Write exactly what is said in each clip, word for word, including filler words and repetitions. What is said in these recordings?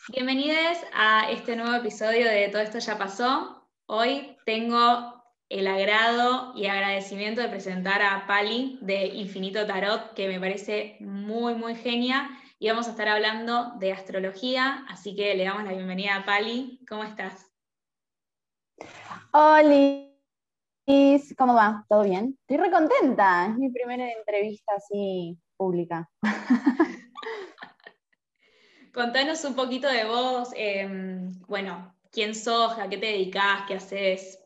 Bienvenidos a este nuevo episodio de Todo esto ya pasó. Hoy tengo el agrado y agradecimiento de presentar a Pali de Infinito Tarot, que me parece muy, muy genia, y vamos a estar hablando de astrología, así que le damos la bienvenida a Pali. ¿Cómo estás? Hola, ¿cómo va? ¿Todo bien? Estoy re contenta, es mi primera entrevista así pública. Contanos un poquito de vos, eh, bueno, quién sos, a qué te dedicás, qué haces.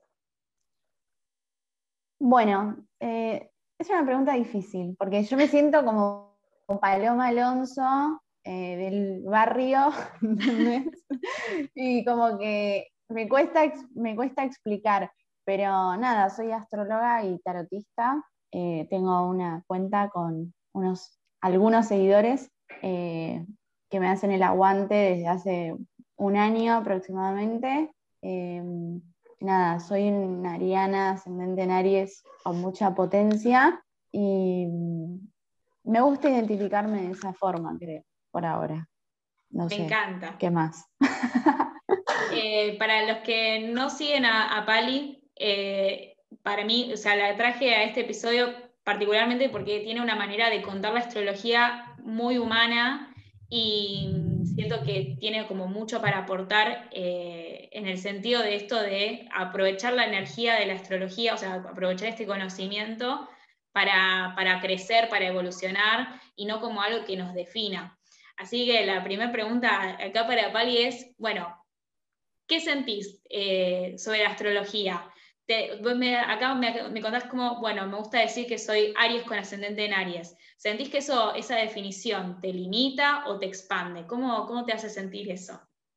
Bueno, eh, es una pregunta difícil, porque yo me siento como Paloma Alonso eh, del barrio, ¿entendés? Y como que me cuesta, ex- me cuesta explicar, pero nada, soy astróloga y tarotista, eh, tengo una cuenta con unos, algunos seguidores eh, que me hacen el aguante desde hace un año aproximadamente. Eh, Nada, soy una ariana ascendente en Aries con mucha potencia y me gusta identificarme de esa forma, creo, por ahora. No Me sé, encanta. ¿qué más? Eh, para los que no siguen a, a Pali, eh, para mí, o sea, la traje a este episodio particularmente porque tiene una manera de contar la astrología muy humana y siento que tiene como mucho para aportar eh, en el sentido de esto de aprovechar la energía de la astrología, o sea, aprovechar este conocimiento para, para crecer, para evolucionar y no como algo que nos defina. Así que la primera pregunta acá para Pali es, bueno, ¿qué sentís eh, sobre la astrología? Te, vos me, acá me, me contás como, bueno, me gusta decir que soy Aries con ascendente en Aries. ¿Sentís que eso, esa definición te limita o te expande? ¿Cómo, cómo te hace sentir eso?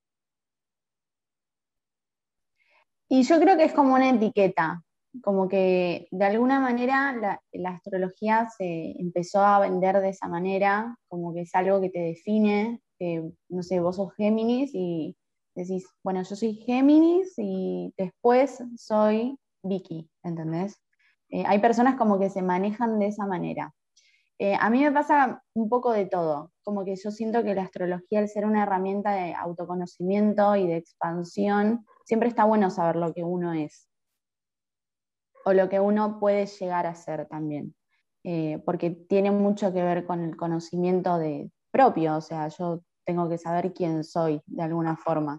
Y yo creo que es como una etiqueta, como que de alguna manera la, la astrología se empezó a vender de esa manera, como que es algo que te define, que no sé, vos sos Géminis y decís, bueno, yo soy Géminis y después soy Vicky, ¿entendés? Eh, hay personas como que se manejan de esa manera. Eh, a mí me pasa un poco de todo, como que yo siento que la astrología, al ser una herramienta de autoconocimiento y de expansión, siempre está bueno saber lo que uno es o lo que uno puede llegar a ser también, eh, porque tiene mucho que ver con el conocimiento de, propio, o sea, yo tengo que saber quién soy de alguna forma.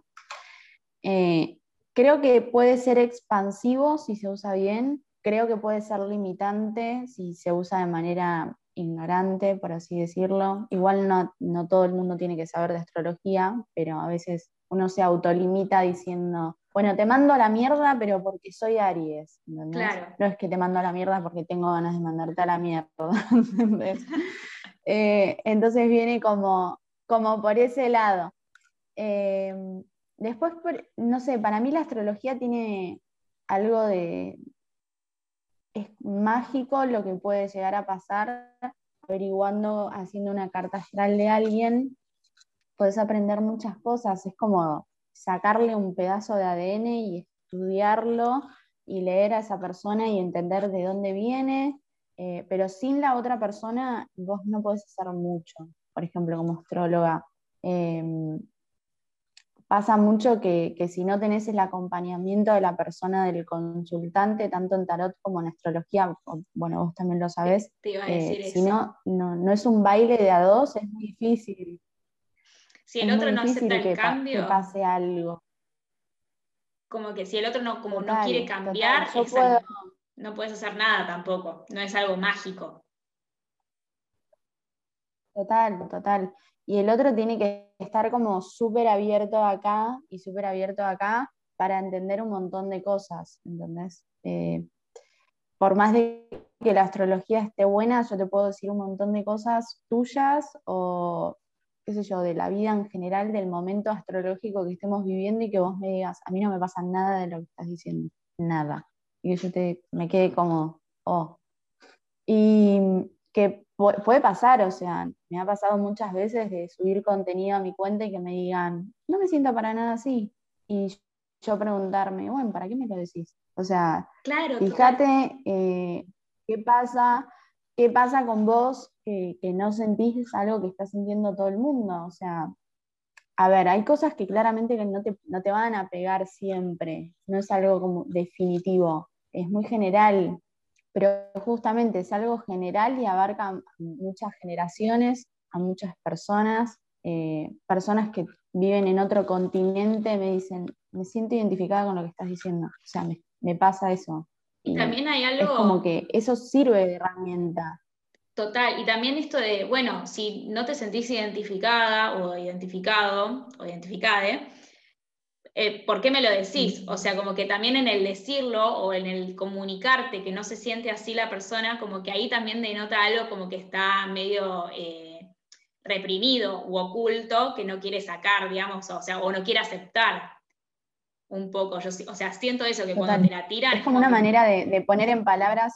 Eh, Creo que puede ser expansivo si se usa bien, creo que puede ser limitante si se usa de manera ignorante, por así decirlo. Igual no, no todo el mundo tiene que saber de astrología, pero a veces uno se autolimita diciendo, bueno, te mando a la mierda, pero porque soy Aries, ¿entendés? Claro. No es que te mando a la mierda porque tengo ganas de mandarte a la mierda, ¿entendés? Eh, entonces viene como, como por ese lado. Eh, Después, no sé, para mí la astrología tiene algo de, es mágico lo que puede llegar a pasar averiguando, haciendo una carta astral de alguien, puedes aprender muchas cosas, es como sacarle un pedazo de A D N y estudiarlo y leer a esa persona y entender de dónde viene, eh, pero sin la otra persona vos no podés hacer mucho, por ejemplo, como astróloga. Eh, Pasa mucho que, que si no tenés el acompañamiento de la persona, del consultante, tanto en tarot como en astrología, o- bueno, vos también lo Te, sabés, te iba a eh, decir si eso. no, no, no es un baile de a dos, es muy difícil, Si el es muy otro no acepta difícil el que, pa- que cambio, pase algo. como que si el otro no, como no quiere Total, total. cambiar, Yo es puedo, al- no puedes hacer nada tampoco, no es algo mágico. total, total. Y el otro tiene que estar como súper abierto acá y súper abierto acá para entender un montón de cosas, ¿entendés? Eh, por más de que la astrología esté buena, yo te puedo decir un montón de cosas tuyas o, qué sé yo, de la vida en general, del momento astrológico que estemos viviendo y que vos me digas, a mí no me pasa nada de lo que estás diciendo, nada. Y que yo te, me quede como, oh. Y que pu- puede pasar, o sea, me ha pasado muchas veces de subir contenido a mi cuenta y que me digan, no me siento para nada así. Y yo preguntarme, bueno, ¿para qué me lo decís? O sea, Claro, total. fíjate eh, qué pasa, qué pasa con vos que, que no sentís algo que está sintiendo todo el mundo. O sea, a ver, hay cosas que claramente que no te, no te van a pegar siempre, no es algo como definitivo, es muy general, pero justamente es algo general y abarca a muchas generaciones, a muchas personas, eh, personas que viven en otro continente me dicen, me siento identificada con lo que estás diciendo, o sea, me, me pasa eso. Y Y también hay es como algo que eso sirve de herramienta. total, y también esto de, bueno, si no te sentís identificada o identificado o identificade, eh, ¿por qué me lo decís? O sea, como que también en el decirlo o en el comunicarte que no se siente así la persona, como que ahí también denota algo como que está medio eh, reprimido u oculto, que no quiere sacar, digamos, o sea, o no quiere aceptar un poco. Yo, o sea, siento eso, que cuando Total. te la tiran Es es como como una que, manera de, de poner en palabras,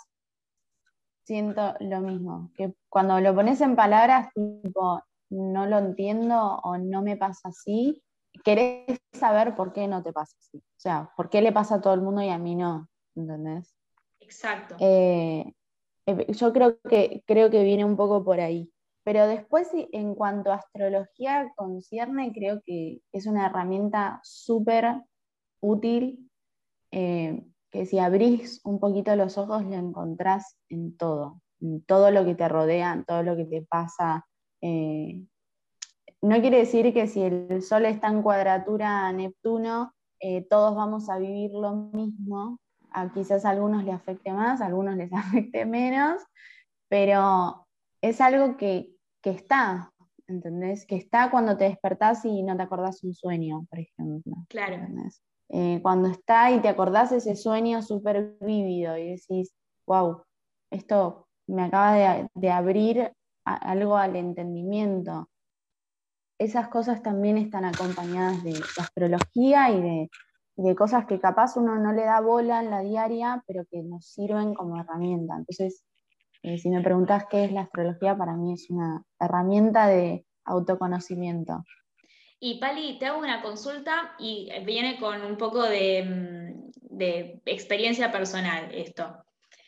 siento lo mismo, que cuando lo pones en palabras, tipo, no lo entiendo o no me pasa así, querés saber por qué no te pasa así. O sea, por qué le pasa a todo el mundo y a mí no, ¿entendés? exacto. Eh, eh, yo creo que, creo que viene un poco por ahí. Pero después, sí, en cuanto a astrología concierne, creo que es una herramienta súper útil, eh, que si abrís un poquito los ojos lo encontrás en todo, en todo lo que te rodea, en todo lo que te pasa. Eh, no quiere decir que si el Sol está en cuadratura a Neptuno, eh, todos vamos a vivir lo mismo. A quizás a algunos les afecte más, a algunos les afecte menos, pero es algo que, que está, ¿entendés? Que está cuando te despertás y no te acordás un sueño, por ejemplo, Claro. ¿entendés? Eh, cuando está y te acordás ese sueño súper vívido y decís, wow, esto me acaba de, de abrir a- algo al entendimiento. Esas cosas también están acompañadas de, de astrología y de, de cosas que capaz uno no le da bola en la diaria, pero que nos sirven como herramienta. Entonces, eh, si me preguntás qué es la astrología, para mí es una herramienta de autoconocimiento. Y Pali, te hago una consulta y viene con un poco de, mm, de experiencia personal esto.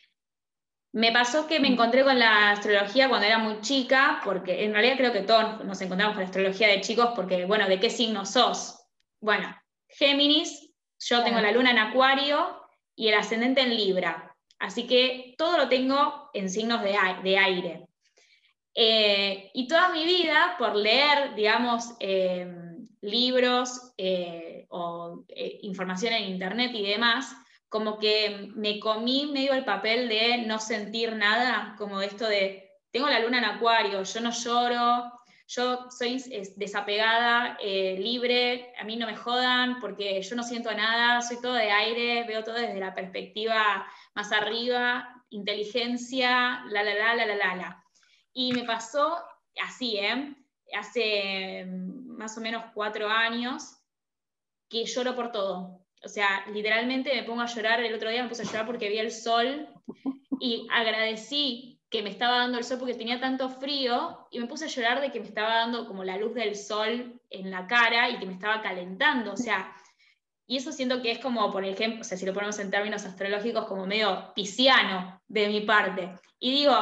Me pasó que me encontré con la astrología cuando era muy chica, porque en realidad creo que todos nos encontramos con la astrología de chicos, porque, bueno, ¿de qué signo sos? Bueno, Géminis, yo tengo Claro. la luna en Acuario y el ascendente en Libra, así que todo lo tengo en signos de, de aire. Eh, y toda mi vida, por leer, digamos, eh, libros eh, o eh, información en internet y demás, como que me comí medio el papel de no sentir nada, como esto de, tengo la luna en Acuario, yo no lloro, yo soy desapegada, eh, libre, a mí no me jodan porque yo no siento nada, soy todo de aire, veo todo desde la perspectiva más arriba, inteligencia, la, la, la, la, la, la. la. Y me pasó así, ¿eh? Hace más o menos cuatro años que lloro por todo. O sea, literalmente me pongo a llorar. El otro día me puse a llorar porque vi el sol y agradecí que me estaba dando el sol porque tenía tanto frío y me puse a llorar de que me estaba dando como la luz del sol en la cara y que me estaba calentando. O sea, y eso siento que es como, por ejemplo, o sea, si lo ponemos en términos astrológicos, como medio pisciano de mi parte. Y digo,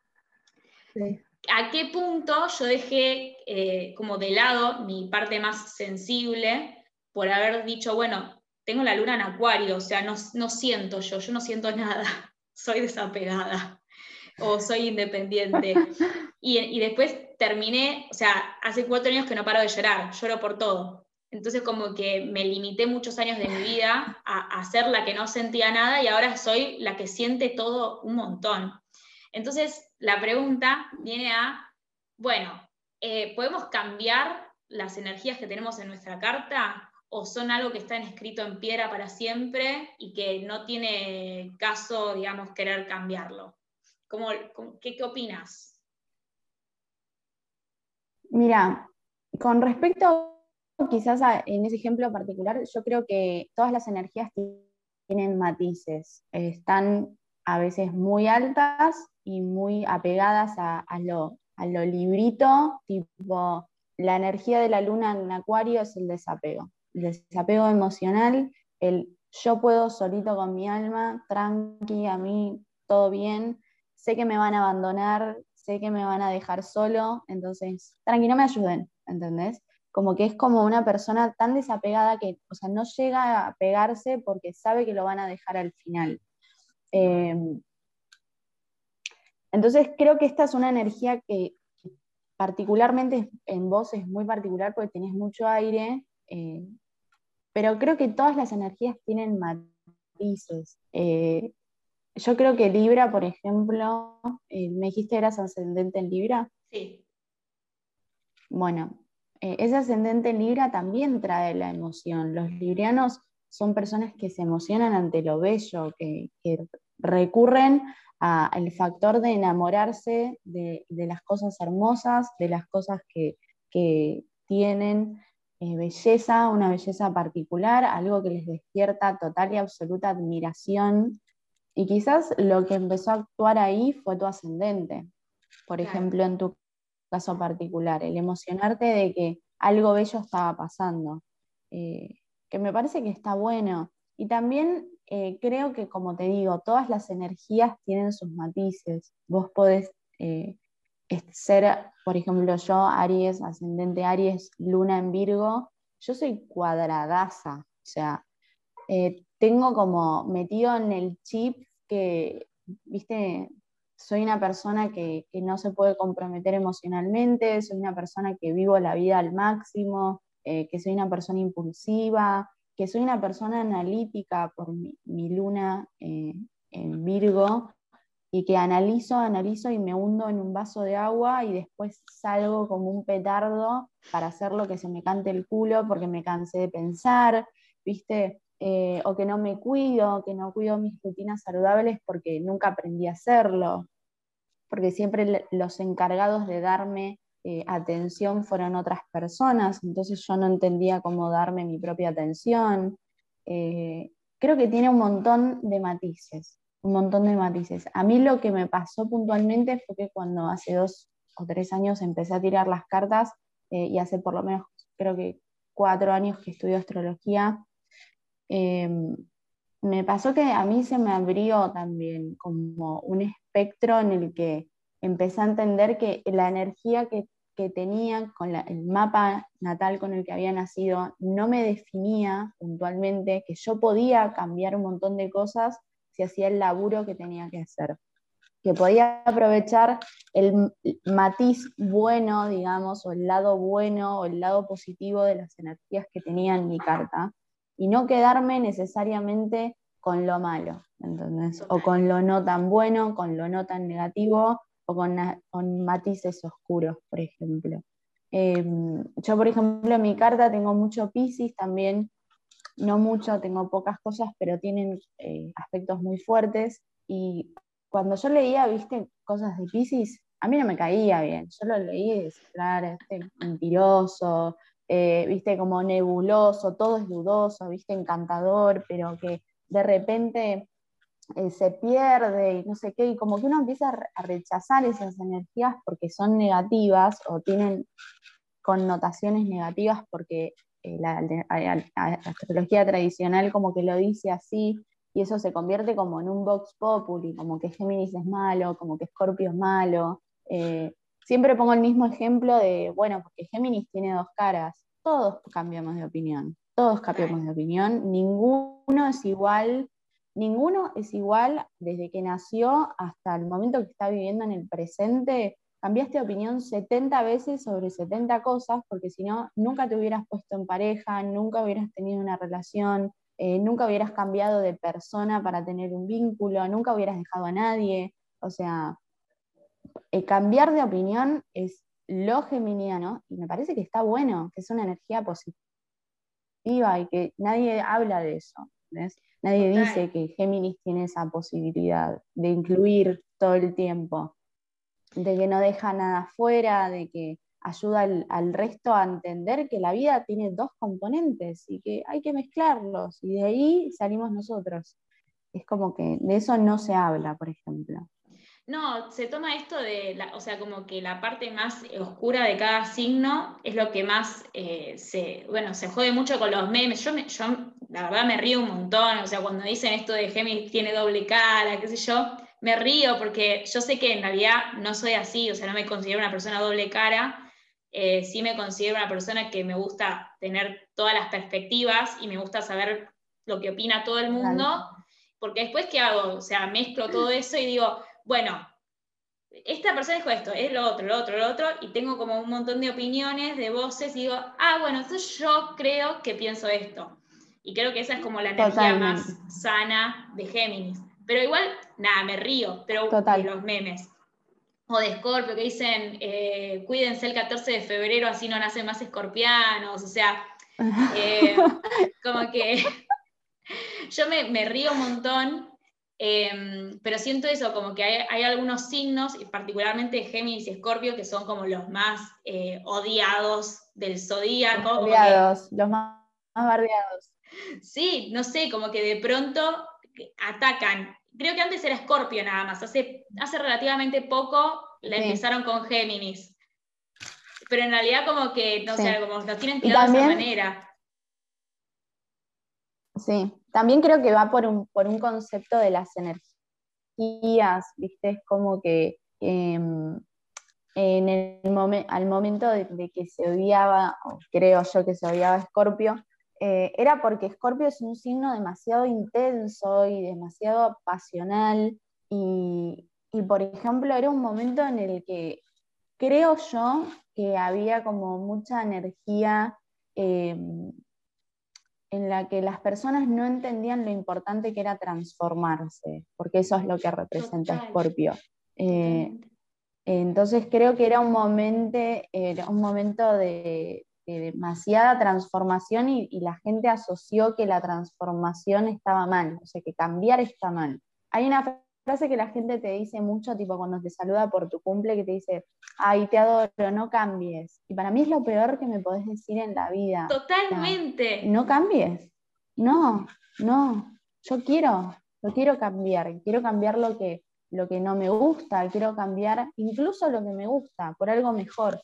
Sí. ¿a qué punto yo dejé eh, como de lado mi parte más sensible por haber dicho, bueno, tengo la luna en Acuario, o sea, no, no siento yo, yo no siento nada, soy desapegada o soy independiente. Y, y después terminé, o sea, hace cuatro años que no paro de llorar, lloro por todo. Entonces como que me limité muchos años de mi vida a, a ser la que no sentía nada y ahora soy la que siente todo un montón. Entonces, la pregunta viene a, bueno, eh, ¿podemos cambiar las energías que tenemos en nuestra carta o son algo que está escrito en piedra para siempre y que no tiene caso, digamos, querer cambiarlo? ¿Cómo, cómo, qué, ¿Qué opinas? Mira, con respecto quizás a- en ese ejemplo particular, yo creo que todas las energías tienen matices, eh, están a veces muy altas y muy apegadas a, a lo, a lo librito, tipo la energía de la luna en Acuario es el desapego, el desapego emocional, el yo puedo solito con mi alma, tranqui, a mí todo bien, sé que me van a abandonar, sé que me van a dejar solo, entonces, tranqui, no me ayuden, ¿entendés? como que es como una persona tan desapegada que, o sea, no llega a pegarse porque sabe que lo van a dejar al final. Eh, entonces creo que esta es una energía que particularmente en vos es muy particular porque tenés mucho aire, eh, pero creo que todas las energías tienen matices. Eh, yo creo que Libra, por ejemplo, eh, me dijiste que eras ascendente en Libra. Sí. Bueno, eh, ese ascendente en Libra también trae la emoción. Los librianos son personas que se emocionan ante lo bello, que, que recurren al factor de enamorarse de, de las cosas hermosas, de las cosas que, que tienen eh, belleza, una belleza particular, algo que les despierta total y absoluta admiración. Y quizás lo que empezó a actuar ahí fue tu ascendente. Por Claro. ejemplo, en tu caso particular, el emocionarte de que algo bello estaba pasando, eh, que me parece que está bueno. Y también eh, creo que, como te digo, todas las energías tienen sus matices. Vos podés eh, ser, por ejemplo, yo, Aries, ascendente Aries, Luna en Virgo, yo soy cuadradaza, o sea, eh, tengo como metido en el chip que, viste, soy una persona que, que no se puede comprometer emocionalmente, soy una persona que vivo la vida al máximo, eh, que soy una persona impulsiva, que soy una persona analítica por mi, mi luna eh, en Virgo, y que analizo, analizo y me hundo en un vaso de agua y después salgo como un petardo para hacer lo que se me cante el culo porque me cansé de pensar, ¿viste? Eh, o que no me cuido, que no cuido mis rutinas saludables porque nunca aprendí a hacerlo, porque siempre los encargados de darme eh, atención fueron otras personas, entonces yo no entendía cómo darme mi propia atención. Eh, creo que tiene un montón de matices, un montón de matices. A mí lo que me pasó puntualmente fue que cuando hace dos o tres años empecé a tirar las cartas, eh, y hace por lo menos creo que cuatro años que estudio astrología, eh, me pasó que a mí se me abrió también como un espectro en el que empecé a entender que la energía que, que tenía con la, el mapa natal con el que había nacido no me definía puntualmente, que yo podía cambiar un montón de cosas si hacía el laburo que tenía que hacer, que podía aprovechar el matiz bueno, digamos, o el lado bueno o el lado positivo de las energías que tenía en mi carta y no quedarme necesariamente con lo malo, ¿entendés? O con lo no tan bueno, con lo no tan negativo o con, con matices oscuros, por ejemplo. Eh, yo, por ejemplo, en mi carta tengo mucho Piscis también, no mucho, tengo pocas cosas, pero tienen eh, aspectos muy fuertes. Y cuando yo leía, viste, cosas de Piscis, a mí no me caía bien. Yo lo leí y decía, claro, este mentiroso, eh, viste, como nebuloso, todo es dudoso, viste, encantador, pero que de repente eh, se pierde y no sé qué, y como que uno empieza a rechazar esas energías porque son negativas o tienen connotaciones negativas porque eh, la, la, la, la astrología tradicional como que lo dice así, y eso se convierte como en un vox populi, como que Géminis es malo, como que Escorpio es malo. Eh, siempre pongo el mismo ejemplo de, bueno, porque Géminis tiene dos caras, todos cambiamos de opinión, todos cambiamos de opinión, ninguno es igual, ninguno es igual desde que nació hasta el momento que está viviendo en el presente. Cambiaste de opinión setenta veces sobre setenta cosas, porque si no, nunca te hubieras puesto en pareja, nunca hubieras tenido una relación, eh, nunca hubieras cambiado de persona para tener un vínculo, nunca hubieras dejado a nadie. O sea, eh, cambiar de opinión es lo geminiano y me parece que está bueno, que es una energía positiva y que nadie habla de eso. ¿Ves? Nadie Total. dice que Géminis tiene esa posibilidad de incluir todo el tiempo, de que no deja nada fuera, de que ayuda al, al resto a entender que la vida tiene dos componentes y que hay que mezclarlos, y de ahí salimos nosotros. Es como que de eso no se habla, por ejemplo. No, se toma esto de, la, o sea, como que la parte más oscura de cada signo es lo que más eh, se, bueno, se jode mucho con los memes. Yo, me, yo, la verdad, me río un montón, o sea, cuando dicen esto de Géminis tiene doble cara, qué sé yo, me río porque yo sé que en realidad no soy así, o sea, no me considero una persona doble cara, Eh, sí me considero una persona que me gusta tener todas las perspectivas y me gusta saber lo que opina todo el mundo, porque después, ¿qué hago? O sea, mezclo todo eso y digo, bueno, esta persona dijo esto, es lo otro, lo otro, lo otro, y tengo como un montón de opiniones, de voces, y digo, ah, bueno, entonces yo creo que pienso esto. Y creo que esa es como la energía Totalmente. más sana de Géminis. Pero igual, nada, me río, pero Total. de los memes. O de Escorpio, que dicen, eh, cuídense el catorce de febrero, así no nacen más escorpianos, o sea, eh, como que yo me, me río un montón, eh, pero siento eso, como que hay, hay algunos signos, y particularmente Géminis y Escorpio, que son como los más eh, odiados del zodíaco. Los Como bardeados, que, los más, más bardeados. sí, no sé, como que de pronto atacan. Creo que antes era Escorpio nada más, hace, hace relativamente poco la Sí, empezaron con Géminis. Pero en realidad como que, no sí. sé, como los tienen Y tirado de esa también, manera. sí, también creo que va por un, por un concepto de las energías, ¿viste? Es como que eh, en el momen- al momento de, de que se odiaba, o creo yo que se odiaba a Escorpio, eh, era porque Escorpio es un signo demasiado intenso y demasiado pasional, y, y, por ejemplo era un momento en el que creo yo que había como mucha energía eh, en la que las personas no entendían lo importante que era transformarse, porque eso es lo que representa Total, Escorpio. Eh, totalmente. entonces creo que era un momento, era un momento de, de demasiada transformación, y, y la gente asoció que la transformación estaba mal, o sea, que cambiar está mal. Hay una frase que la gente te dice mucho, tipo cuando te saluda por tu cumple, que te dice, ay, te adoro, no cambies. Y para mí es lo peor que me podés decir en la vida. O sea, Totalmente. no cambies. No, no, yo quiero, yo quiero cambiar, quiero cambiar lo que lo que no me gusta, quiero cambiar incluso lo que me gusta por algo mejor.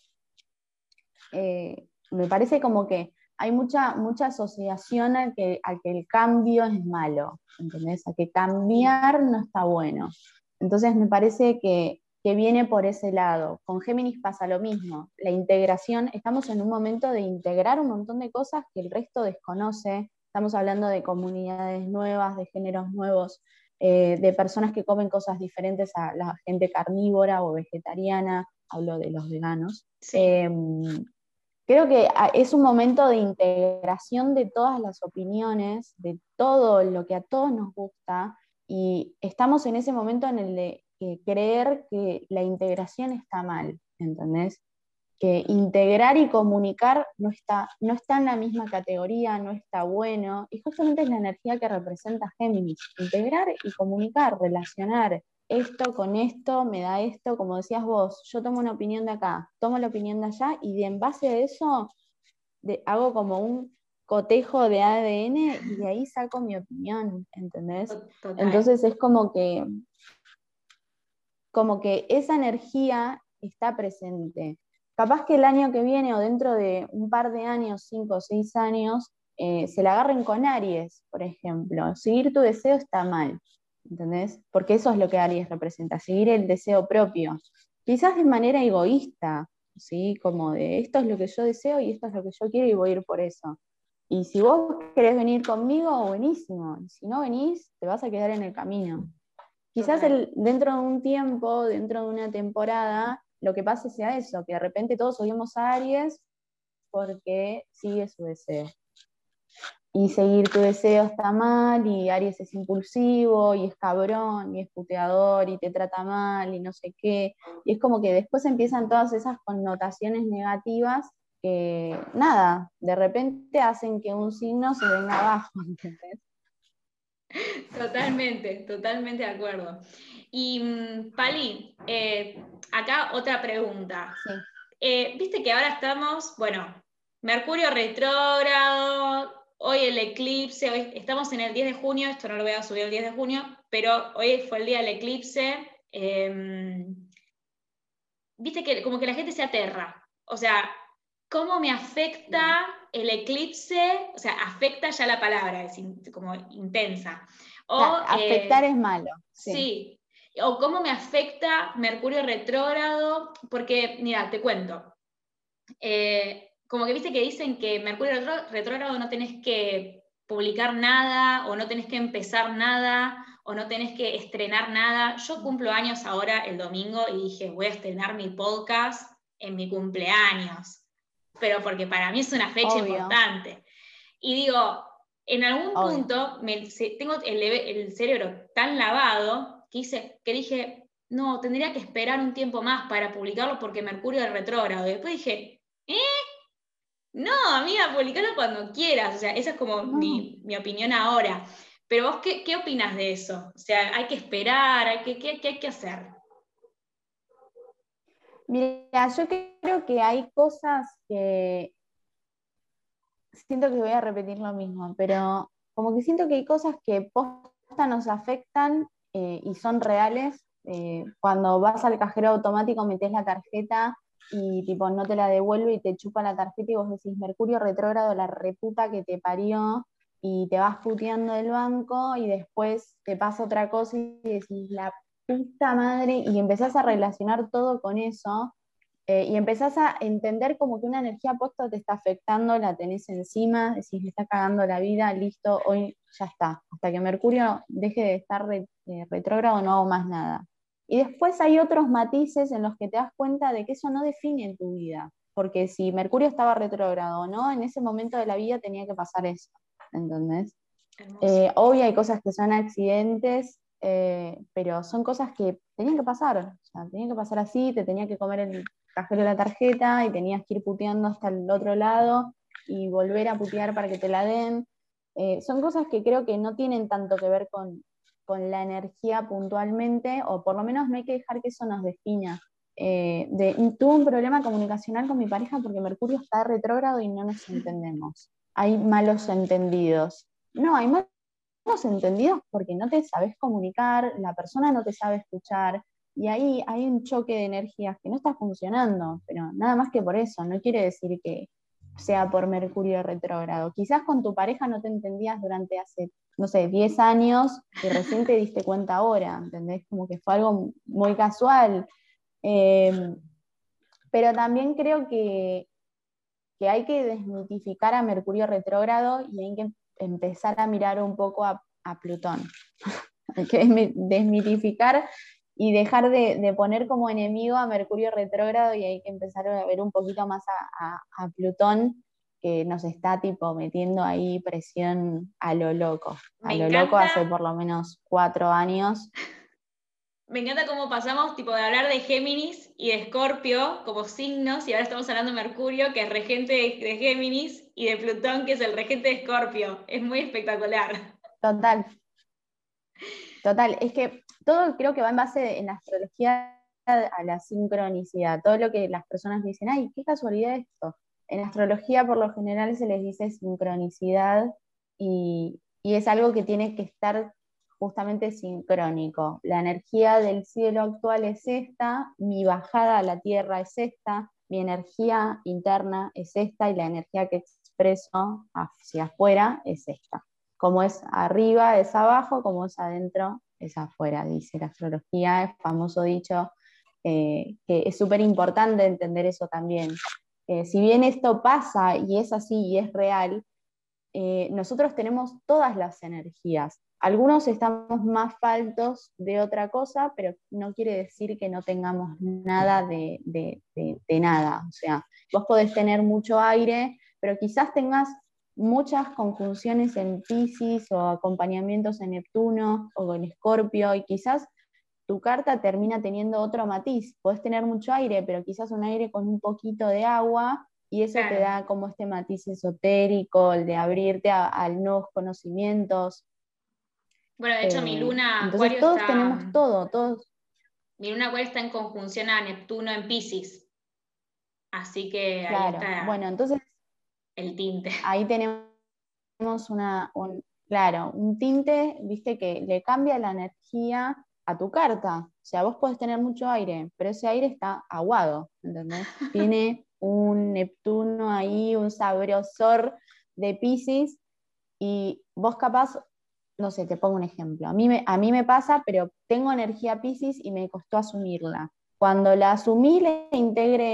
Eh, me parece como que hay mucha, mucha asociación a que, a que el cambio es malo, ¿entendés? A que cambiar no está bueno. Entonces me parece que, que viene por ese lado. Con Géminis pasa lo mismo. La integración, estamos en un momento de integrar un montón de cosas que el resto desconoce. Estamos hablando de comunidades nuevas, de géneros nuevos, eh, de personas que comen cosas diferentes a la gente carnívora o vegetariana, hablo de los veganos. Sí. Eh, Creo que es un momento de integración de todas las opiniones, de todo lo que a todos nos gusta, y estamos en ese momento en el de eh, creer que la integración está mal, ¿entendés? Que integrar y comunicar no está, no está en la misma categoría, no está bueno, y justamente es la energía que representa Géminis, integrar y comunicar, relacionar. Esto con esto me da esto, como decías vos, yo tomo una opinión de acá, tomo la opinión de allá, y de, en base a eso de, hago como un cotejo de A D N y de ahí saco mi opinión, ¿entendés? Total. Entonces es como que, como que esa energía está presente. Capaz que el año que viene o dentro de un par de años, cinco o seis años, eh, se la agarren con Aries, por ejemplo. Seguir tu deseo está mal, ¿entendés? Porque eso es lo que Aries representa, seguir el deseo propio. Quizás de manera egoísta, ¿sí? Como de esto es lo que yo deseo y esto es lo que yo quiero y voy a ir por eso. Y si vos querés venir conmigo, buenísimo. Y si no venís, te vas a quedar en el camino. Quizás el, dentro de un tiempo, dentro de una temporada, lo que pase sea eso, que de repente todos oímos a Aries porque sigue su deseo. Y seguir tu deseo está mal, y Aries es impulsivo, y es cabrón, y es puteador, y te trata mal, y no sé qué. Y es como que después empiezan todas esas connotaciones negativas que, nada, de repente hacen que un signo se venga abajo, ¿entendés? Totalmente, totalmente de acuerdo. Y mm, Pali, eh, acá otra pregunta. Sí. Eh, Viste que ahora estamos, bueno, Mercurio retrógrado, hoy el eclipse, hoy estamos en el diez de junio, esto no lo voy a subir el diez de junio, pero hoy fue el día del eclipse. Eh, Viste que como que la gente se aterra. O sea, ¿cómo me afecta el eclipse? O sea, afecta ya la palabra, es in, como intensa. O sea, O, afectar eh, es malo, sí. sí, o cómo me afecta Mercurio retrógrado, porque, mira, te cuento. eh, como que viste que dicen que Mercurio retro- retrógrado no tenés que publicar nada, o no tenés que empezar nada, o no tenés que estrenar nada. Yo cumplo años ahora el domingo y dije, voy a estrenar mi podcast en mi cumpleaños, pero porque para mí es una fecha Obvio, importante. Y digo, en algún obvio. punto me, se, tengo el, el, cerebro tan lavado que, hice, que dije, no, tendría que esperar un tiempo más para publicarlo porque Mercurio es retrógrado. Y después dije, ¿eh? No, amiga, publicalo cuando quieras. O sea, esa es como No. mi, mi opinión ahora. Pero vos, ¿qué, qué opinas de eso? O sea, hay que esperar, hay que, ¿qué, qué hay que hacer? Mira, yo creo que hay cosas que siento que voy a repetir lo mismo, pero como que siento que hay cosas que posta nos afectan eh, y son reales. Eh, cuando vas al cajero automático, metes la tarjeta y tipo no te la devuelve y te chupa la tarjeta y vos decís, Mercurio retrógrado, la reputa que te parió, y te vas puteando del banco y después te pasa otra cosa y decís, la puta madre, y empezás a relacionar todo con eso. Eh, y empezás a entender como que una energía posta te está afectando, la tenés encima, decís, me está cagando la vida, listo, hoy ya está. Hasta que Mercurio deje de estar re, eh, retrógrado no hago más nada. Y después hay otros matices en los que te das cuenta de que eso no define tu vida. Porque si Mercurio estaba retrógrado o no, en ese momento de la vida tenía que pasar eso. ¿Entendés? Hermoso. Eh, obvio hay cosas que son accidentes, eh, pero son cosas que tenían que pasar. O sea, tenían que pasar así, te tenía que comer el cajero de la tarjeta y tenías que ir puteando hasta el otro lado y volver a putear para que te la den. Eh, son cosas que creo que no tienen tanto que ver con, con la energía puntualmente, o por lo menos no hay que dejar que eso nos defina. Eh, de, tuve un problema comunicacional con mi pareja porque Mercurio está retrógrado y no nos entendemos. Hay malos entendidos. No, hay malos entendidos porque no te sabes comunicar, la persona no te sabe escuchar, y ahí hay un choque de energías que no está funcionando, pero nada más que por eso, no quiere decir que sea por Mercurio retrógrado. Quizás con tu pareja no te entendías durante hace, no sé, diez años y recién te diste cuenta ahora, ¿entendés? Como que fue algo muy casual. Eh, pero también creo que, que hay que desmitificar a Mercurio retrógrado y hay que empezar a mirar un poco a, a Plutón. Hay que desmitificar y dejar de, de, poner como enemigo a Mercurio retrógrado, y hay que empezar a ver un poquito más a, a, a Plutón, que nos está tipo metiendo ahí presión a lo loco. Me A lo loco encanta, hace por lo menos cuatro años. me encanta cómo pasamos tipo de hablar de Géminis y de Escorpio como signos, y ahora estamos hablando de Mercurio, que es regente de, de Géminis, y de Plutón, que es el regente de Escorpio. Es muy espectacular. Total, total. Es que todo creo que va en base en la astrología a la sincronicidad. Todo lo que las personas dicen, ay, qué casualidad esto. En astrología por lo general se les dice sincronicidad, y, y es algo que tiene que estar justamente sincrónico. La energía del cielo actual es esta, mi bajada a la tierra es esta, mi energía interna es esta, y la energía que expreso hacia afuera es esta. Como es arriba es abajo, como es adentro es afuera, dice la astrología, el famoso dicho, eh, que es súper importante entender eso también. Eh, si bien esto pasa y es así y es real, eh, nosotros tenemos todas las energías. Algunos estamos más faltos de otra cosa, pero no quiere decir que no tengamos nada de, de, de, de nada. O sea, vos podés tener mucho aire, pero quizás tengas muchas conjunciones en Piscis o acompañamientos en Neptuno o en Escorpio, y quizás tu carta termina teniendo otro matiz. Podés tener mucho aire, pero quizás un aire con un poquito de agua, y eso te Claro. da como este matiz esotérico, el de abrirte a, a nuevos conocimientos. Bueno, de hecho, mi Eh, luna entonces Acuario todos está, tenemos todo, todos. mi luna Acuario está en conjunción a Neptuno en Piscis. Así que ahí Claro, está bueno, entonces el tinte. ahí tenemos una, un, claro, un tinte, viste, que le cambia la energía a tu carta. O sea, vos podés tener mucho aire, pero ese aire está aguado, ¿entendés? Tiene un Neptuno ahí, un sabrosor de Piscis, y vos capaz, no sé, te pongo un ejemplo. A mí me, a mí me pasa, pero tengo energía Piscis y me costó asumirla. Cuando la asumí, la integré,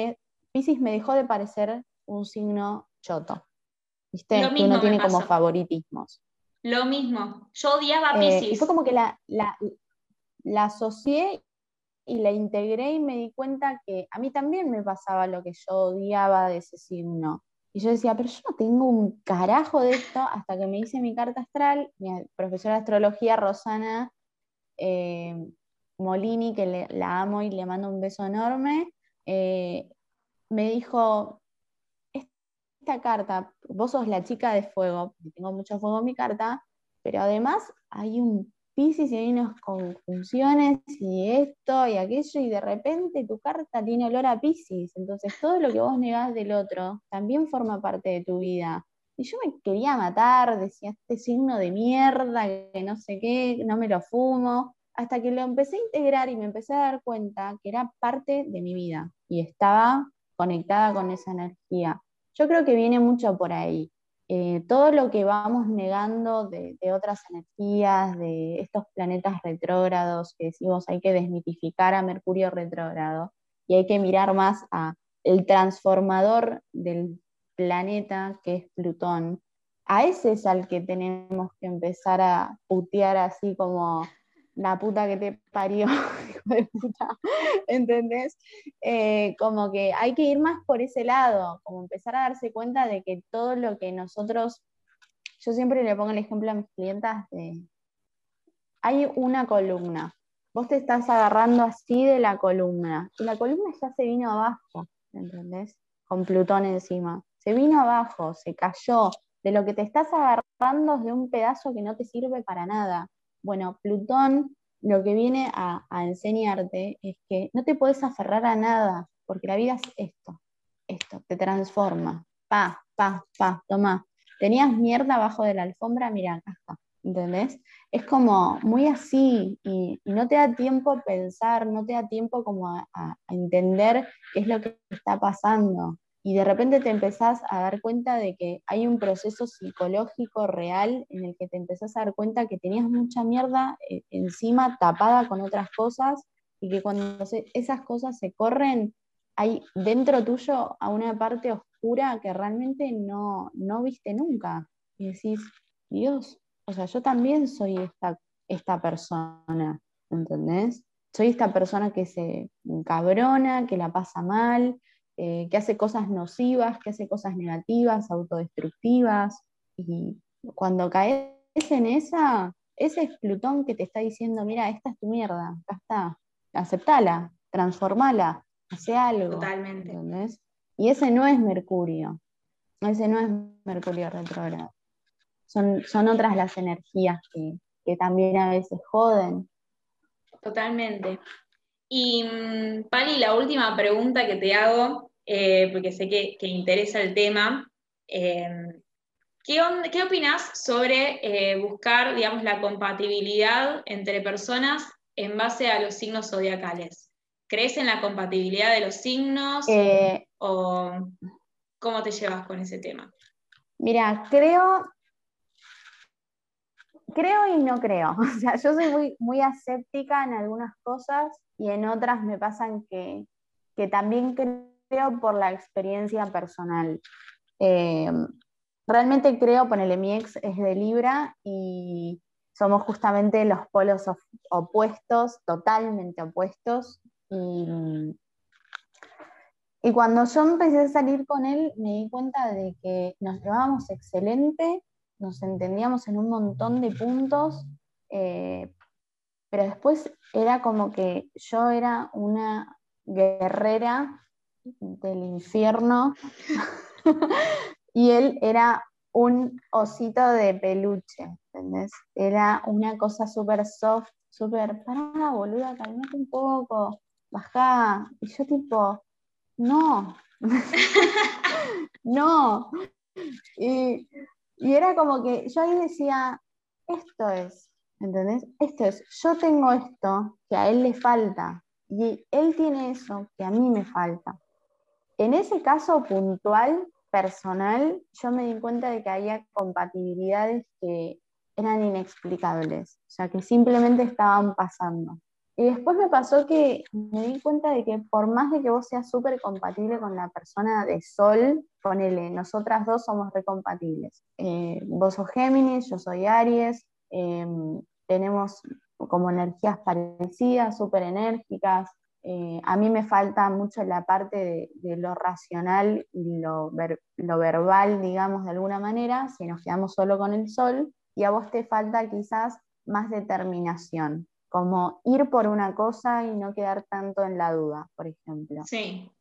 Piscis me dejó de parecer un signo choto, ¿viste? Lo Que uno mismo me tiene como pasó. favoritismos. Lo mismo. Yo odiaba a Eh, y fue Piscis. como que la, la, la asocié y la integré y me di cuenta que a mí también me pasaba lo que yo odiaba de ese signo. Y yo decía, pero yo no tengo un carajo de esto hasta que me hice mi carta astral, mi profesora de astrología, Rosana eh, Molini, que le, la amo y le mando un beso enorme, eh, me dijo, esta carta, vos sos la chica de fuego, tengo mucho fuego en mi carta, pero además hay un Piscis y hay unas conjunciones y esto y aquello, y de repente tu carta tiene olor a Piscis, entonces todo lo que vos negás del otro también forma parte de tu vida. Y yo me quería matar, decía, este signo de mierda, que no sé qué, no me lo fumo, hasta que lo empecé a integrar y me empecé a dar cuenta que era parte de mi vida y estaba conectada con esa energía. Yo creo que viene mucho por ahí. Eh, todo lo que vamos negando de, de otras energías, de estos planetas retrógrados, que decimos hay que desmitificar a Mercurio retrógrado y hay que mirar más a el transformador del planeta que es Plutón. A ese es al que tenemos que empezar a putear así como la puta que te parió, hijo de puta, ¿entendés? Eh, como que hay que ir más por ese lado, como empezar a darse cuenta de que todo lo que nosotros, yo siempre le pongo el ejemplo a mis clientas de, hay una columna, vos te estás agarrando así de la columna, y la columna ya se vino abajo, ¿entendés? Con Plutón encima, se vino abajo, se cayó, de lo que te estás agarrando es de un pedazo que no te sirve para nada. Bueno, Plutón lo que viene a, a enseñarte es que no te puedes aferrar a nada, porque la vida es esto, esto, te transforma, pa, pa, pa, toma. Tenías mierda abajo de la alfombra, mira, acá está, ¿entendés? Es como muy así y, y no te da tiempo a pensar, no te da tiempo como a, a- a entender qué es lo que está pasando. Y de repente te empezás a dar cuenta de que hay un proceso psicológico real en el que te empezás a dar cuenta que tenías mucha mierda eh, encima tapada con otras cosas y que cuando se- esas cosas se corren, hay dentro tuyo a una parte oscura que realmente no, no viste nunca. Y decís, Dios, o sea, yo también soy esta, esta persona, ¿entendés? Soy esta persona que se encabrona, que la pasa mal, eh, que hace cosas nocivas, que hace cosas negativas, autodestructivas. Y cuando caes en esa, ese es Plutón que te está diciendo, mira, esta es tu mierda, acá está, aceptala, transformala, hace algo, Totalmente. ¿entendés? Y ese no es Mercurio, ese no es Mercurio retrógrado. Son, son otras las energías que, que también a veces joden. Totalmente. Y mm, Pali, la última pregunta que te hago, eh, porque sé que, que interesa el tema, eh, ¿qué, on- qué opinas sobre eh, buscar, digamos, la compatibilidad entre personas en base a los signos zodiacales? ¿Crees en la compatibilidad de los signos Eh, o cómo te llevas con ese tema? Mira, creo, creo y no creo. O sea, yo soy muy, muy aséptica en algunas cosas y en otras me pasan que, que también creo por la experiencia personal. Eh, Realmente creo, ponele, mi ex es de Libra y somos justamente los polos op- opuestos, totalmente opuestos. Y, y cuando yo empecé a salir con él, me di cuenta de que nos llevábamos excelente, nos entendíamos en un montón de puntos, eh, pero después era como que yo era una guerrera del infierno y él era un osito de peluche, ¿entendés? Era una cosa súper soft, súper, pará, boluda, calmate un poco, bajá. Y yo tipo, no, no. Y, y era como que yo ahí decía, esto es, ¿entendés? Esto es, yo tengo esto que a él le falta y él tiene eso que a mí me falta. En ese caso puntual, personal, yo me di cuenta de que había compatibilidades que eran inexplicables, o sea, que simplemente estaban pasando. Y después me pasó que me di cuenta de que por más de que vos seas súper compatible con la persona de Sol, ponele, nosotras dos somos recompatibles. Eh, vos sos Géminis, yo soy Aries, eh, tenemos como energías parecidas, súper enérgicas. Eh, a mí me falta mucho la parte de, de lo racional y lo, ver, lo verbal, digamos, de alguna manera, si nos quedamos solo con el Sol, y a vos te falta quizás más determinación, como ir por una cosa y no quedar tanto en la duda, por ejemplo. Sí.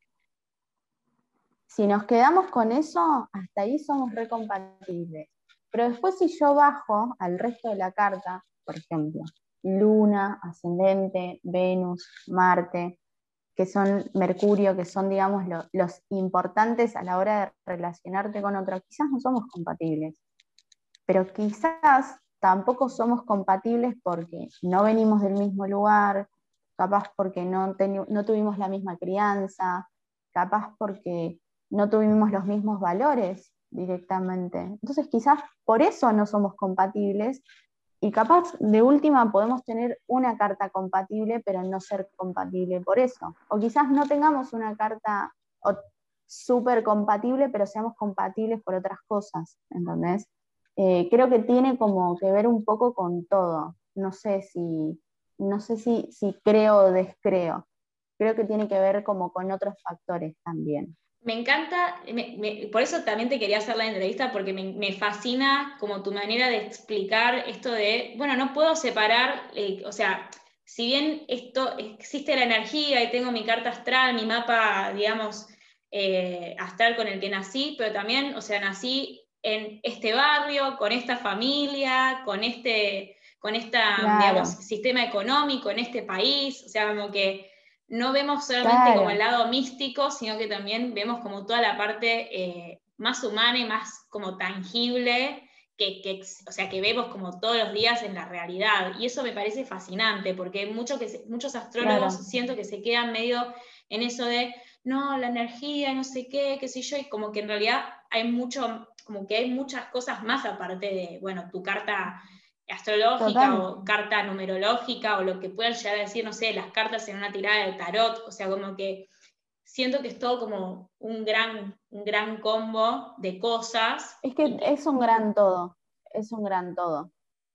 Si nos quedamos con eso, hasta ahí somos recompatibles. Pero después si yo bajo al resto de la carta, por ejemplo, Luna, Ascendente, Venus, Marte, que son Mercurio, que son, digamos, lo, los importantes a la hora de relacionarte con otro, quizás no somos compatibles. Pero quizás tampoco somos compatibles porque no venimos del mismo lugar, capaz porque no, ten, no tuvimos la misma crianza, capaz porque no tuvimos los mismos valores directamente. Entonces quizás por eso no somos compatibles y capaz de última podemos tener una carta compatible pero no ser compatible por eso. O quizás no tengamos una carta súper compatible pero seamos compatibles por otras cosas, ¿entendés? Eh, creo que tiene como que ver un poco con todo. No sé si, no sé si, si creo o descreo. Creo que tiene que ver como con otros factores también. Me encanta, me, me, por eso también te quería hacer la entrevista, porque me, me fascina como tu manera de explicar esto de, bueno, no puedo separar, eh, o sea, si bien esto existe la energía y tengo mi carta astral, mi mapa, digamos, eh, astral con el que nací, pero también, o sea, nací en este barrio, con esta familia, con este, con esta, digamos, Claro, sistema económico, en este país, o sea, como que no vemos solamente como el claro, lado místico, sino que también vemos como toda la parte eh, más humana y más como tangible, que, que, o sea, que vemos como todos los días en la realidad. Y eso me parece fascinante, porque mucho que se, muchos astrólogos claro. siento que se quedan medio en eso de, no, la energía, no sé qué, qué sé yo, y como que en realidad hay mucho, como que hay muchas cosas más aparte de, bueno, tu carta astrológica Total, o carta numerológica o lo que puedan llegar a decir, no sé, las cartas en una tirada de tarot, o sea, como que siento que es todo como un gran, un gran combo de cosas es y que que es un gran todo, es un gran todo.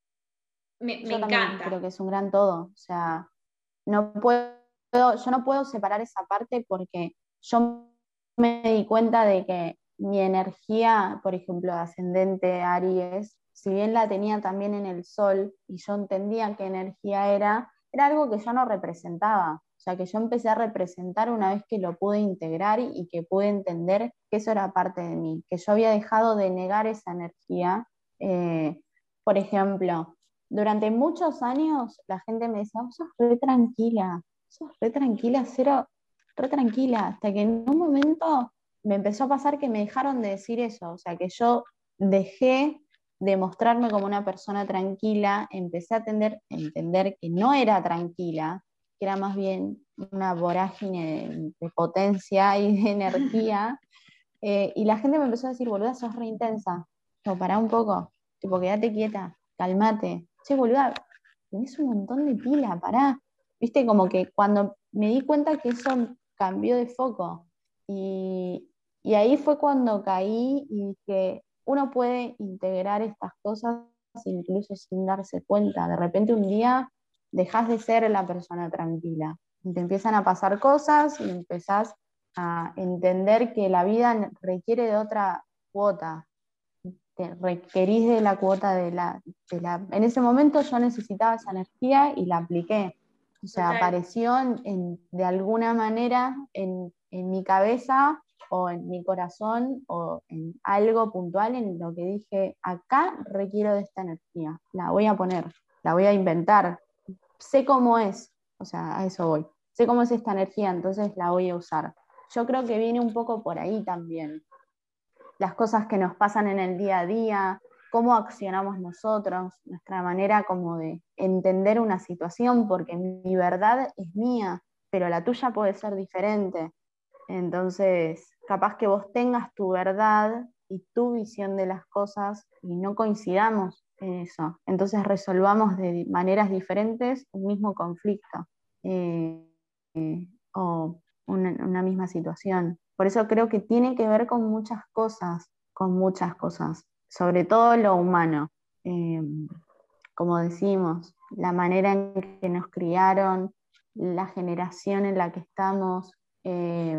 me, me Yo también encanta. creo que es un gran todo. O sea, no puedo, yo no puedo separar esa parte porque yo me di cuenta de que mi energía, por ejemplo, ascendente Aries, si bien la tenía también en el sol y yo entendía qué energía era, era algo que yo no representaba. O sea, que yo empecé a representar una vez que lo pude integrar y que pude entender que eso era parte de mí, que yo había dejado de negar esa energía. Eh, por ejemplo, durante muchos años la gente me decía, vos sos re tranquila, sos re tranquila, cero, re tranquila, hasta que en un momento me empezó a pasar que me dejaron de decir eso, o sea, que yo dejé de mostrarme como una persona tranquila, empecé a entender, a entender que no era tranquila, que era más bien una vorágine de, de potencia y de energía, eh, y la gente me empezó a decir, boluda, sos re intensa, no, pará un poco, tipo, quédate quieta, calmate, che, boluda, tenés un montón de pila, pará. Viste, como que cuando me di cuenta que eso cambió de foco. Y, y ahí fue cuando caí y dije, uno puede integrar estas cosas incluso sin darse cuenta. De repente un día dejas de ser la persona tranquila. Y te empiezan a pasar cosas y empezás a entender que la vida requiere de otra cuota, te requerís de la cuota de la, de la... En ese momento yo necesitaba esa energía y la apliqué. O sea, Total, apareció en, en, de alguna manera en, en mi cabeza o en mi corazón o en algo puntual en lo que dije, acá requiero de esta energía, la voy a poner, la voy a inventar, sé cómo es, o sea, a eso voy, sé cómo es esta energía, entonces la voy a usar. Yo creo que viene un poco por ahí también, las cosas que nos pasan en el día a día, cómo accionamos nosotros, nuestra manera como de entender una situación, porque mi verdad es mía, pero la tuya puede ser diferente. Entonces, capaz que vos tengas tu verdad y tu visión de las cosas y no coincidamos en eso. Entonces resolvamos de maneras diferentes un mismo conflicto. eh, eh, o una, una misma situación. Por eso creo que tiene que ver con muchas cosas, con muchas cosas, sobre todo lo humano. Eh, como decimos, la manera en que nos criaron, la generación en la que estamos, eh,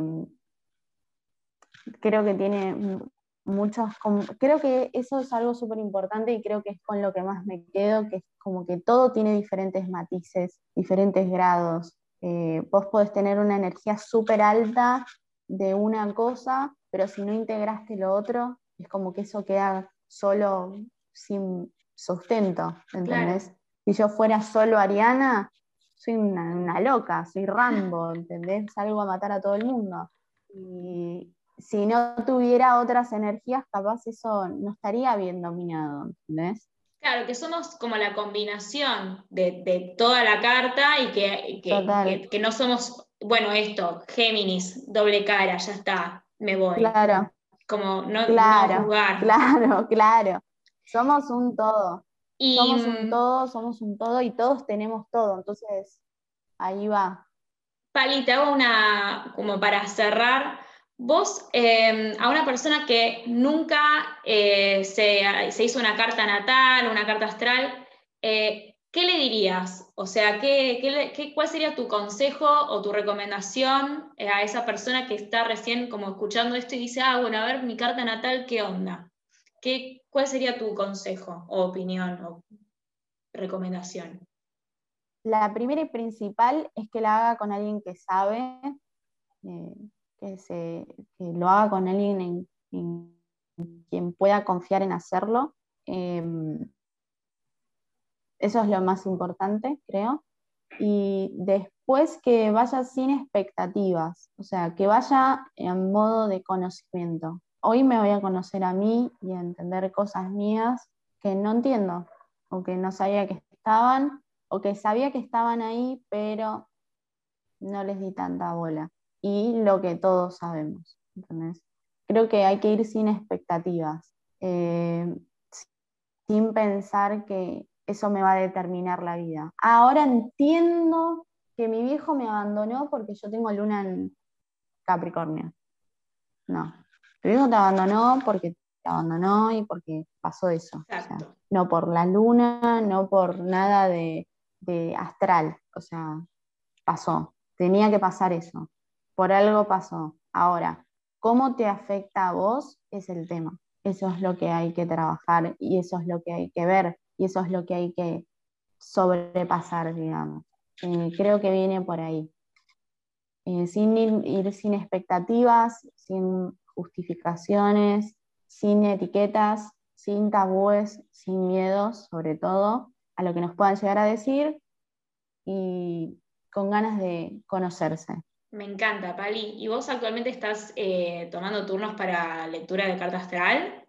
creo que tiene muchos, creo que eso es algo súper importante y creo que es con lo que más me quedo, que es como que todo tiene diferentes matices, diferentes grados. Eh, vos podés tener una energía súper alta de una cosa, pero si no integraste lo otro, es como que eso queda solo sin sustento, Claro. ¿entendés? Si yo fuera solo Ariana, soy una, una loca, soy Rambo, ¿entendés? Salgo a matar a todo el mundo. Y si no tuviera otras energías, capaz eso no estaría bien dominado, ¿entendés? Claro, que somos como la combinación de, de toda la carta y que, que, Total. que, que no somos, bueno, esto, Géminis, doble cara, ya está, me voy. Claro, Como no, no claro, juzgar. claro, claro. Somos un todo. Y Somos un mm, todo, somos un todo y todos tenemos todo. Entonces, ahí va. Pali, te hago una, como para cerrar, vos eh, a una persona que nunca eh, se, se hizo una carta natal, una carta astral, eh, ¿qué le dirías? O sea, ¿qué, qué le- qué- ¿cuál sería tu consejo o tu recomendación eh, a esa persona que está recién como escuchando esto y dice, ah, bueno, a ver, mi carta natal, ¿qué onda? ¿Qué, ¿cuál sería tu consejo o opinión o recomendación? La primera y principal es que la haga con alguien que sabe, eh, que, se, que lo haga con alguien en, en quien pueda confiar en hacerlo. Eh, Eso es lo más importante, creo. Y después que vaya sin expectativas, o sea, que vaya en modo de conocimiento. Hoy me voy a conocer a mí y a entender cosas mías que no entiendo, o que no sabía que estaban, o que sabía que estaban ahí, pero no les di tanta bola. Y lo que todos sabemos, ¿entendés? Creo que hay que ir sin expectativas. Eh, sin pensar que eso me va a determinar la vida. Ahora entiendo que mi viejo me abandonó porque yo tengo luna en Capricornio. No, tu viejo te abandonó porque te abandonó y porque pasó eso. O sea, Exacto. no por la luna, no por nada de, de astral. O sea, pasó. Tenía que pasar eso. Por algo pasó. Ahora, ¿cómo te afecta a vos? Es el tema. Eso es lo que hay que trabajar y eso es lo que hay que ver y eso es lo que hay que sobrepasar, digamos. Eh, creo que viene por ahí. Eh, sin ir, ir sin expectativas, sin justificaciones, sin etiquetas, sin tabúes, sin miedos, sobre todo, a lo que nos puedan llegar a decir y con ganas de conocerse. Me encanta, Pali. ¿Y vos actualmente estás eh, tomando turnos para lectura de carta astral?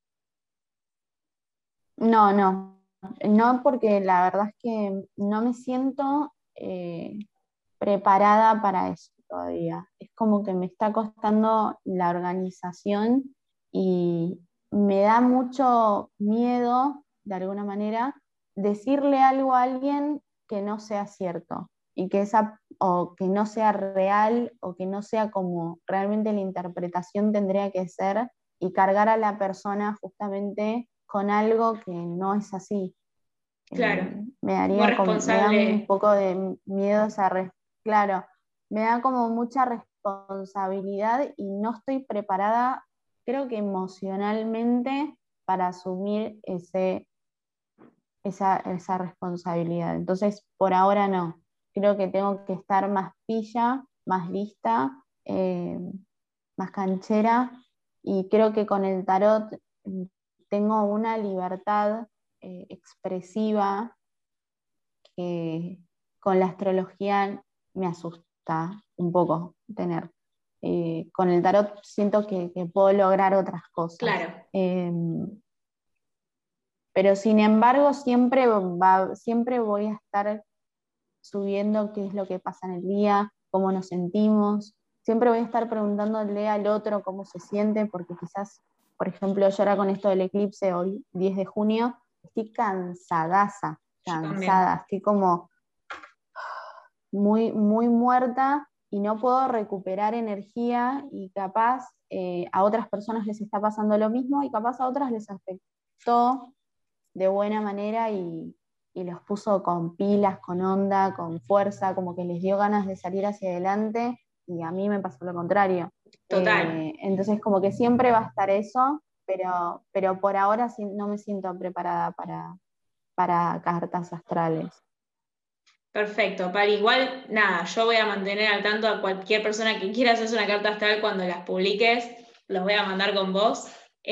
No, no, no porque la verdad es que no me siento eh, preparada para eso todavía. Es como que me está costando la organización y me da mucho miedo, de alguna manera, decirle algo a alguien que no sea cierto y que esa o que no sea real o que no sea como realmente la interpretación tendría que ser y cargar a la persona justamente con algo que no es así. Claro, Eh, me muy daría como, me da un responsable. poco de miedo esa res- claro, me da como mucha responsabilidad y no estoy preparada, creo que emocionalmente, para asumir ese, esa, esa responsabilidad. Entonces, por ahora no. Creo que tengo que estar más pilla, más lista, eh, más canchera, y creo que con el tarot mm, tengo una libertad eh, expresiva que con la astrología me asusta un poco tener. Eh, con el tarot siento que, que puedo lograr otras cosas. Claro, Eh, pero sin embargo, siempre, va, siempre voy a estar subiendo qué es lo que pasa en el día, cómo nos sentimos. Siempre voy a estar preguntándole al otro cómo se siente, porque quizás, por ejemplo, yo ahora con esto del eclipse, hoy diez de junio, estoy cansadaza, yo también. cansada, estoy como muy, muy muerta y no puedo recuperar energía y capaz eh, a otras personas les está pasando lo mismo y capaz a otras les afectó de buena manera y, y los puso con pilas, con onda, con fuerza, como que les dio ganas de salir hacia adelante y a mí me pasó lo contrario. Total. Eh, entonces como que siempre va a estar eso, pero, pero por ahora sí no me siento preparada para, para cartas astrales. Perfecto, Pali. Igual, nada, yo voy a mantener al tanto a cualquier persona que quiera hacerse una carta astral cuando las publiques, los voy a mandar con vos.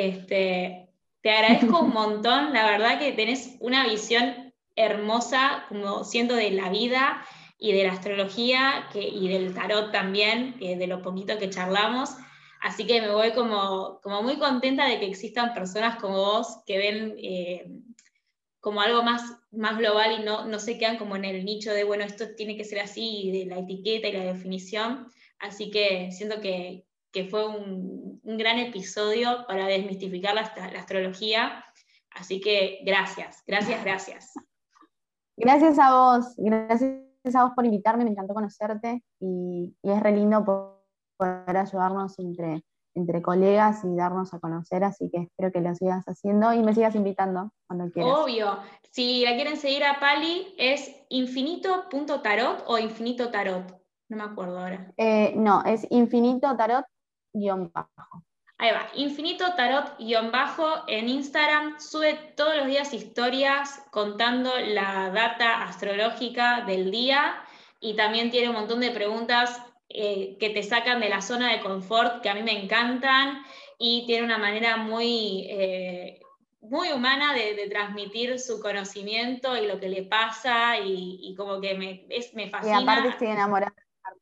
Este, te agradezco un montón, la verdad que tenés una visión hermosa, como siento, de la vida y de la astrología que, y del tarot también, que de lo poquito que charlamos. Así que me voy como, como muy contenta de que existan personas como vos que ven... Eh, como algo más, más global y no, no se quedan como en el nicho de, bueno, esto tiene que ser así, de la etiqueta y la definición. Así que siento que, que fue un, un, gran episodio para desmistificar la, la astrología. Así que gracias, gracias, gracias. Gracias a vos, gracias a vos por invitarme, me encantó conocerte y, y es re lindo poder ayudarnos entre, entre colegas y darnos a conocer, así que espero que lo sigas haciendo y me sigas invitando cuando quieras. Obvio, si la quieren seguir a Pali es infinito punto tarot o infinito tarot, no me acuerdo ahora. Eh, no, es infinito tarot guión bajo. Ahí va, Infinito Tarot-bajo en Instagram, sube todos los días historias contando la data astrológica del día y también tiene un montón de preguntas eh, que te sacan de la zona de confort, que a mí me encantan, y tiene una manera muy, eh, muy humana de, de transmitir su conocimiento y lo que le pasa, y, y como que me, es, me Y aparte fascina. estoy enamorada.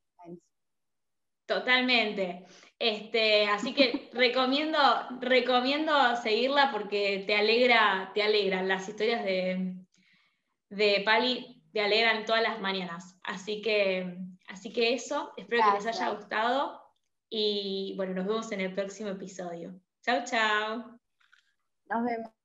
Totalmente. Este, así que recomiendo, recomiendo seguirla porque te alegra, te alegran las historias de, de Pali, te alegran todas las mañanas. Así que, así que eso, espero que les haya Gracias. gustado y bueno, nos vemos en el próximo episodio. Chau, chau. Nos vemos.